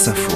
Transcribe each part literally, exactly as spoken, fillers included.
France Info.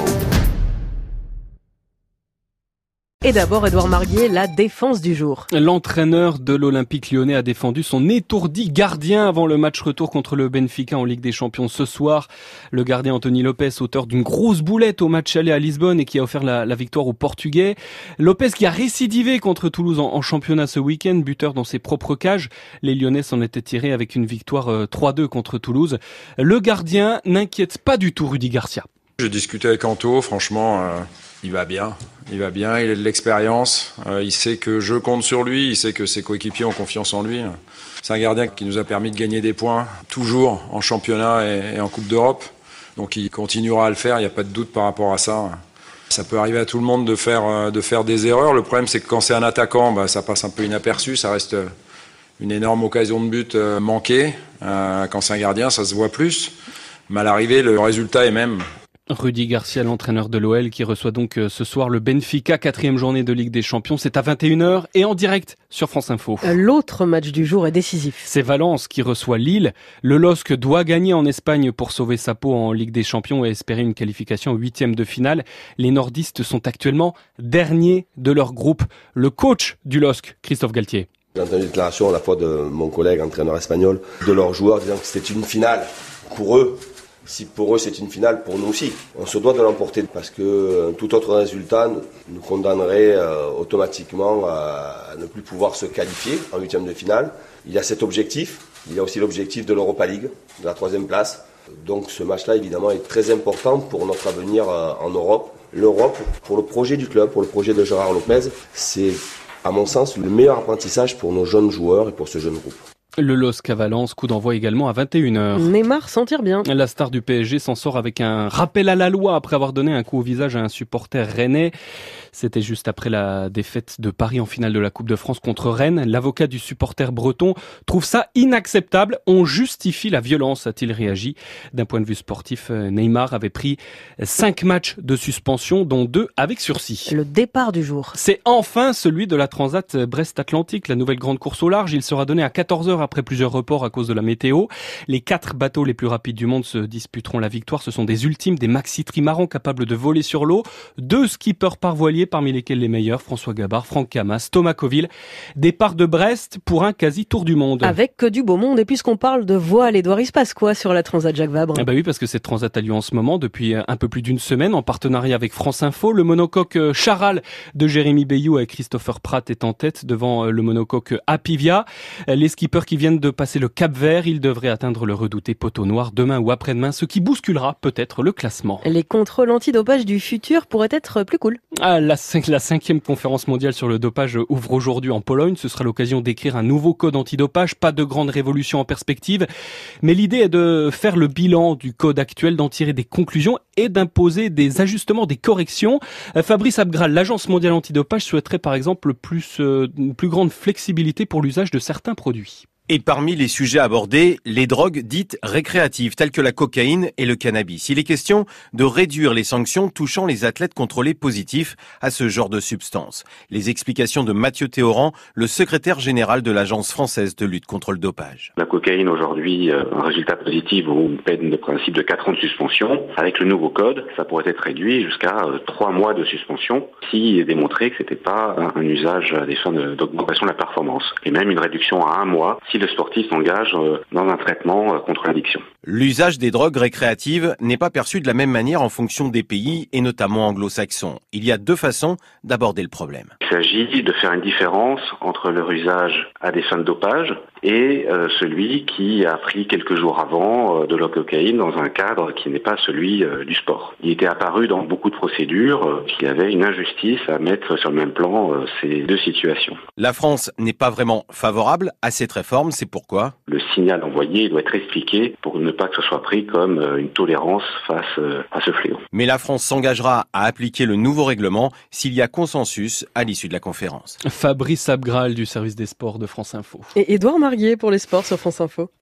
Et d'abord, Édouard Marguier, la défense du jour. L'entraîneur de l'Olympique Lyonnais a défendu son étourdi gardien avant le match retour contre le Benfica en Ligue des Champions ce soir. Le gardien Anthony Lopes, auteur d'une grosse boulette au match aller à Lisbonne et qui a offert la, la victoire aux Portugais. Lopes qui a récidivé contre Toulouse en, en championnat ce week-end, buteur dans ses propres cages. Les Lyonnais s'en étaient tirés avec une victoire euh, trois deux contre Toulouse. Le gardien n'inquiète pas du tout Rudy Garcia. J'ai discuté avec Anto, franchement, euh, il va bien. Il va bien, il a de l'expérience, euh, il sait que je compte sur lui, il sait que ses coéquipiers ont confiance en lui. C'est un gardien qui nous a permis de gagner des points, toujours en championnat et, et en Coupe d'Europe. Donc il continuera à le faire, il n'y a pas de doute par rapport à ça. Ça peut arriver à tout le monde de faire, de faire des erreurs. Le problème, c'est que quand c'est un attaquant, bah, ça passe un peu inaperçu, ça reste une énorme occasion de but manquée. Euh, quand c'est un gardien, ça se voit plus. Mais à l'arrivée, le résultat est même. Rudy Garcia, l'entraîneur de l'O L, qui reçoit donc ce soir le Benfica, quatrième journée de Ligue des Champions. C'est à vingt et une heures et en direct sur France Info. L'autre match du jour est décisif. C'est Valence qui reçoit Lille. Le L O S C doit gagner en Espagne pour sauver sa peau en Ligue des Champions et espérer une qualification au huitième de finale. Les nordistes sont actuellement derniers de leur groupe. Le coach du L O S C, Christophe Galtier. J'ai entendu une déclaration à la fois de mon collègue entraîneur espagnol, de leurs joueurs, disant que c'était une finale pour eux. Si pour eux c'est une finale, pour nous aussi. On se doit de l'emporter parce que euh, tout autre résultat nous, nous condamnerait euh, automatiquement à, à ne plus pouvoir se qualifier en huitième de finale. Il y a cet objectif, il y a aussi l'objectif de l'Europa League, de la troisième place. Donc ce match-là évidemment est très important pour notre avenir euh, en Europe. L'Europe, pour le projet du club, pour le projet de Gérard Lopez, c'est à mon sens le meilleur apprentissage pour nos jeunes joueurs et pour ce jeune groupe. Le L O S C à Valence, coup d'envoi également à vingt et une heures. Neymar s'en tire bien. La star du P S G s'en sort avec un rappel à la loi après avoir donné un coup au visage à un supporter rennais. C'était juste après la défaite de Paris en finale de la Coupe de France contre Rennes. L'avocat du supporter breton trouve ça inacceptable. On justifie la violence, a-t-il réagi. D'un point de vue sportif, Neymar avait pris cinq matchs de suspension, dont deux avec sursis. Le départ du jour. C'est enfin celui de la Transat Brest-Atlantique, la nouvelle grande course au large. Il sera donné à quatorze heures après plusieurs reports à cause de la météo. Les quatre bateaux les plus rapides du monde se disputeront la victoire. Ce sont des ultimes, des maxi trimarans capables de voler sur l'eau. Deux skippers par voilier, parmi lesquels les meilleurs, François Gabard, Franck Camas, Thomas Coville. Départ de Brest pour un quasi tour du monde. Avec que du beau monde. Et puisqu'on parle de voile, Édouard, il se passe quoi sur la Transat Jacques Vabre ? Eh ben oui, parce que cette Transat a lieu en ce moment depuis un peu plus d'une semaine en partenariat avec France Info. Le monocoque Charal de Jérémy Bayou avec Christopher Pratt est en tête devant le monocoque Apivia. Les skippers qui viennent de passer le Cap Vert, ils devraient atteindre le redouté poteau noir demain ou après-demain, ce qui bousculera peut-être le classement. Les contrôles antidopage du futur pourraient être plus cool. Ah, la, la cinquième conférence mondiale sur le dopage ouvre aujourd'hui en Pologne. Ce sera l'occasion d'écrire un nouveau code antidopage. Pas de grande révolution en perspective, mais l'idée est de faire le bilan du code actuel, d'en tirer des conclusions et d'imposer des ajustements, des corrections. Fabrice Abgral, l'Agence mondiale antidopage, souhaiterait par exemple plus, euh, une plus grande flexibilité pour l'usage de certains produits. Et parmi les sujets abordés, les drogues dites récréatives, telles que la cocaïne et le cannabis. Il est question de réduire les sanctions touchant les athlètes contrôlés positifs à ce genre de substances. Les explications de Mathieu Théoran, le secrétaire général de l'Agence française de lutte contre le dopage. La cocaïne aujourd'hui, un résultat positif ou une peine de principe de quatre ans de suspension. Avec le nouveau code, ça pourrait être réduit jusqu'à trois mois de suspension s'il est démontré que c'était pas un usage à des fins d'augmentation de la performance. Et même une réduction à un mois si le sportif s'engage dans un traitement contre l'addiction. L'usage des drogues récréatives n'est pas perçu de la même manière en fonction des pays et notamment anglo-saxons. Il y a deux façons d'aborder le problème. Il s'agit de faire une différence entre leur usage à des fins de dopage et euh, celui qui a pris quelques jours avant euh, de la cocaïne dans un cadre qui n'est pas celui euh, du sport. Il était apparu dans beaucoup de procédures euh, qu'il y avait une injustice à mettre sur le même plan euh, ces deux situations. La France n'est pas vraiment favorable à cette réforme, c'est pourquoi le signal envoyé doit être expliqué pour ne pas que ce soit pris comme euh, une tolérance face euh, à ce fléau. Mais la France s'engagera à appliquer le nouveau règlement s'il y a consensus à l'issue de la conférence. Fabrice Abgral du service des sports de France Info. Et Édouard Marguier pour les sports sur France Info.